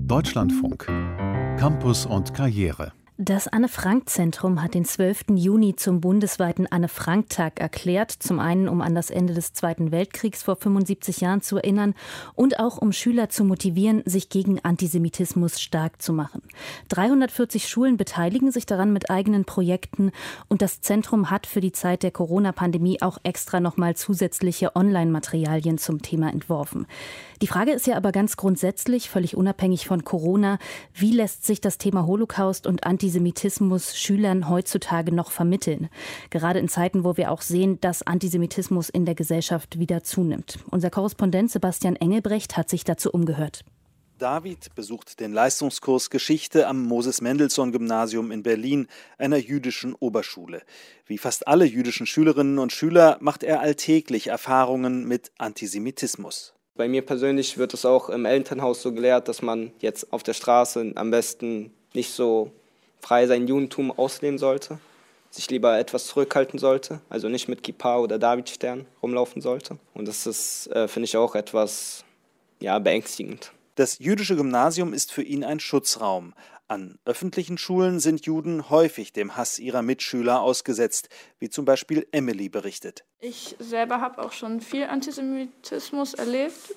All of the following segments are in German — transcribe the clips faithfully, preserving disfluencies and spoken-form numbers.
Deutschlandfunk. Campus und Karriere. Das Anne-Frank-Zentrum hat den zwölften Juni zum bundesweiten Anne-Frank-Tag erklärt. Zum einen, um an das Ende des Zweiten Weltkriegs vor fünfundsiebzig Jahren zu erinnern und auch um Schüler zu motivieren, sich gegen Antisemitismus stark zu machen. dreihundertvierzig Schulen beteiligen sich daran mit eigenen Projekten und das Zentrum hat für die Zeit der Corona-Pandemie auch extra nochmal zusätzliche Online-Materialien zum Thema entworfen. Die Frage ist ja aber ganz grundsätzlich, völlig unabhängig von Corona, wie lässt sich das Thema Holocaust und Antisemitismus Schülern heutzutage noch vermitteln? Gerade in Zeiten, wo wir auch sehen, dass Antisemitismus in der Gesellschaft wieder zunimmt. Unser Korrespondent Sebastian Engelbrecht hat sich dazu umgehört. David besucht den Leistungskurs Geschichte am Moses-Mendelssohn-Gymnasium in Berlin, einer jüdischen Oberschule. Wie fast alle jüdischen Schülerinnen und Schüler macht er alltäglich Erfahrungen mit Antisemitismus. Bei mir persönlich wird es auch im Elternhaus so gelehrt, dass man jetzt auf der Straße am besten nicht so frei sein Judentum ausleben sollte, sich lieber etwas zurückhalten sollte, also nicht mit Kippa oder Davidstern rumlaufen sollte. Und das ist, äh, finde ich, auch etwas ja, beängstigend. Das jüdische Gymnasium ist für ihn ein Schutzraum. An öffentlichen Schulen sind Juden häufig dem Hass ihrer Mitschüler ausgesetzt, wie zum Beispiel Emily berichtet. Ich selber habe auch schon viel Antisemitismus erlebt.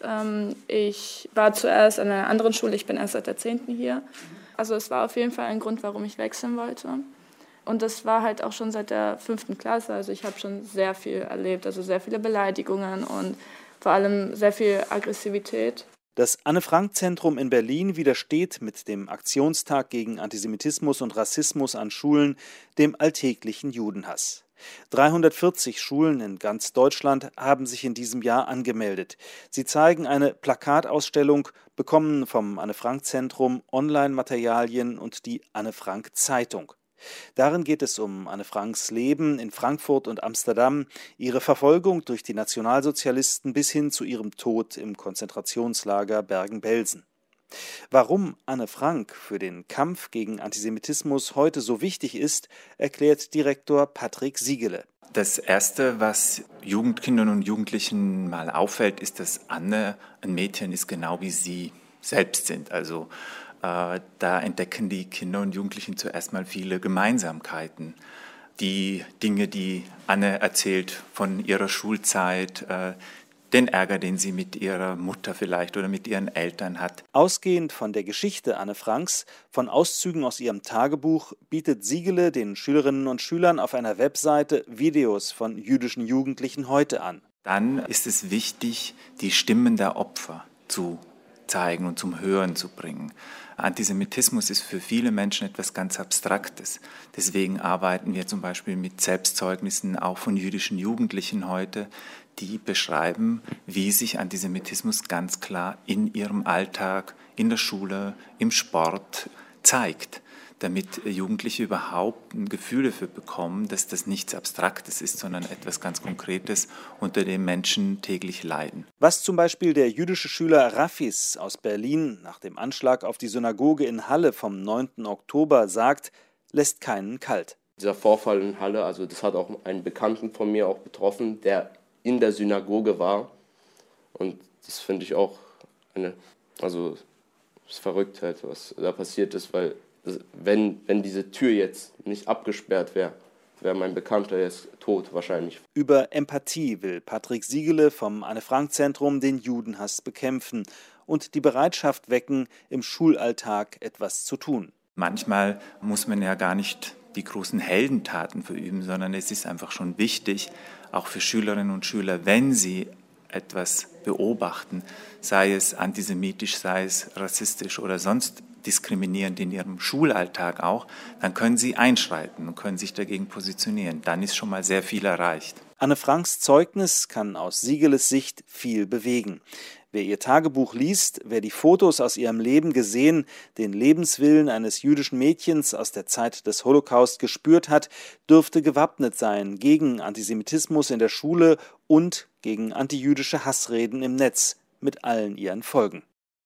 Ich war zuerst an einer anderen Schule, ich bin erst seit der zehnten hier. Also es war auf jeden Fall ein Grund, warum ich wechseln wollte. Und das war halt auch schon seit der fünften Klasse. Also ich habe schon sehr viel erlebt, also sehr viele Beleidigungen und vor allem sehr viel Aggressivität. Das Anne-Frank-Zentrum in Berlin widersteht mit dem Aktionstag gegen Antisemitismus und Rassismus an Schulen dem alltäglichen Judenhass. dreihundertvierzig Schulen in ganz Deutschland haben sich in diesem Jahr angemeldet. Sie zeigen eine Plakatausstellung, bekommen vom Anne-Frank-Zentrum Online-Materialien und die Anne-Frank-Zeitung. Darin geht es um Anne Franks Leben in Frankfurt und Amsterdam, ihre Verfolgung durch die Nationalsozialisten bis hin zu ihrem Tod im Konzentrationslager Bergen-Belsen. Warum Anne Frank für den Kampf gegen Antisemitismus heute so wichtig ist, erklärt Direktor Patrick Siegele. Das Erste, was Jugendkindern und Jugendlichen mal auffällt, ist, dass Anne ein Mädchen ist, genau wie sie selbst sind. Also äh, da entdecken die Kinder und Jugendlichen zuerst mal viele Gemeinsamkeiten. Die Dinge, die Anne erzählt von ihrer Schulzeit, äh, den Ärger, den sie mit ihrer Mutter vielleicht oder mit ihren Eltern hat. Ausgehend von der Geschichte Anne Franks, von Auszügen aus ihrem Tagebuch, bietet Siegele den Schülerinnen und Schülern auf einer Webseite Videos von jüdischen Jugendlichen heute an. Dann ist es wichtig, die Stimmen der Opfer zu zeigen und zum Hören zu bringen. Antisemitismus ist für viele Menschen etwas ganz Abstraktes. Deswegen arbeiten wir zum Beispiel mit Selbstzeugnissen auch von jüdischen Jugendlichen heute, die beschreiben, wie sich Antisemitismus ganz klar in ihrem Alltag, in der Schule, im Sport zeigt, damit Jugendliche überhaupt ein Gefühl dafür bekommen, dass das nichts Abstraktes ist, sondern etwas ganz Konkretes, unter dem Menschen täglich leiden. Was zum Beispiel der jüdische Schüler Rafis aus Berlin nach dem Anschlag auf die Synagoge in Halle vom neunten Oktober sagt, lässt keinen kalt. Dieser Vorfall in Halle, also das hat auch einen Bekannten von mir auch betroffen, der in der Synagoge war. Und das finde ich auch eine, also es ist verrückt halt, was da passiert ist, weil wenn, wenn diese Tür jetzt nicht abgesperrt wäre, wäre mein Bekannter jetzt tot wahrscheinlich. Über Empathie will Patrick Siegele vom Anne-Frank-Zentrum den Judenhass bekämpfen und die Bereitschaft wecken, im Schulalltag etwas zu tun. Manchmal muss man ja gar nicht die großen Heldentaten verüben, sondern es ist einfach schon wichtig, auch für Schülerinnen und Schüler, wenn sie etwas beobachten, sei es antisemitisch, sei es rassistisch oder sonst diskriminierend in ihrem Schulalltag auch, dann können sie einschreiten und können sich dagegen positionieren. Dann ist schon mal sehr viel erreicht. Anne Franks Zeugnis kann aus Siegeles Sicht viel bewegen. Wer ihr Tagebuch liest, wer die Fotos aus ihrem Leben gesehen, den Lebenswillen eines jüdischen Mädchens aus der Zeit des Holocaust gespürt hat, dürfte gewappnet sein gegen Antisemitismus in der Schule und gegen antijüdische Hassreden im Netz mit allen ihren Folgen.